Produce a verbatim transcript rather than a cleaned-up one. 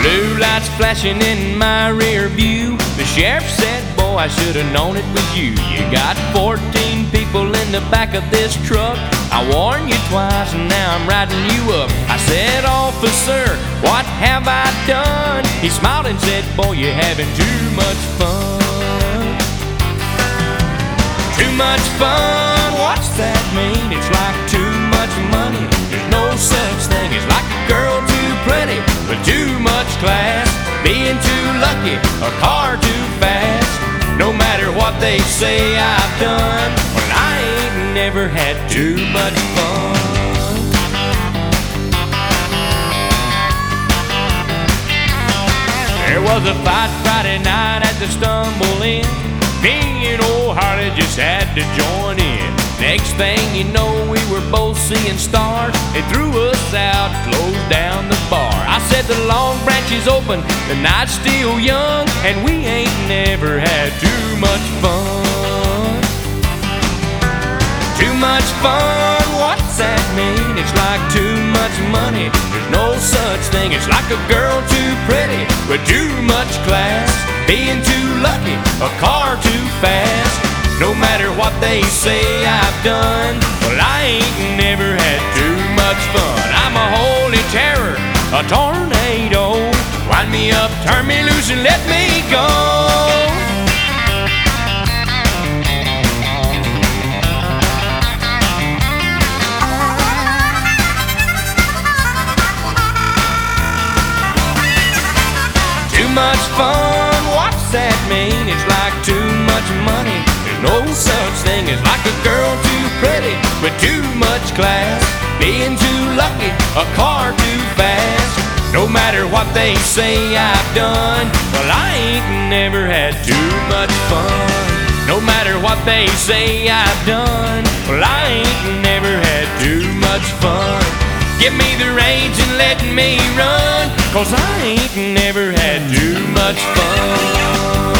Blue lights flashing in my rear view. The sheriff said, boy, I should have known it was you. You got fourteen people in the back of this truck. I warned you twice and now I'm riding you up. I said, officer, what have I done? He smiled and said, boy, you're having too much fun. Too much fun, what's that mean? It's like too much money. There's no such thing as like a girl too pretty with too much class, being too lucky, a car too fast. No matter what they say I've done, well, I ain't never had too much fun. There was a fight Friday night at the Stumble Inn. Me and old Harley just had to join in. Next thing you know, we were both seeing stars. They threw us out, closed down the bar. I said the Long Branch is open, the night's still young, and we ain't never had too much fun. Too much fun, what's that mean? It's like too much money. There's no such thing. It's like a girl too pretty with too much class, being too lucky, a car too fast. No matter what they say I've done, well, I ain't never had too much fun. I'm a holy terror, a tornado. Wind me up, turn me loose, and let me go. Too much fun, what's that mean? It's like too much money. No such thing as like a girl too pretty with too much class, being too lucky, a car too fast. No matter what they say I've done, well, I ain't never had too much fun. No matter what they say I've done, well, I ain't never had too much fun. Give me the reins and let me run, 'cause I ain't never had too much fun.